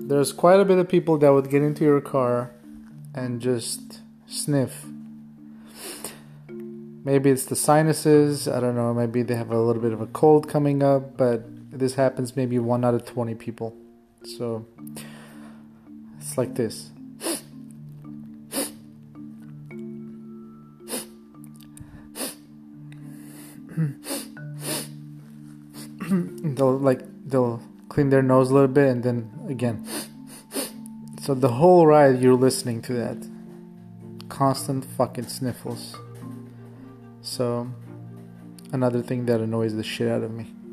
there's quite a bit of people that would get into your car and just sniff. Maybe it's the sinuses, I don't know, maybe they have a little bit of a cold coming up, but this happens maybe 1 out of 20 people. So it's like this. They'll clean their nose a little bit and then again. So the whole ride you're listening to that constant fucking sniffles. So another thing that annoys the shit out of me.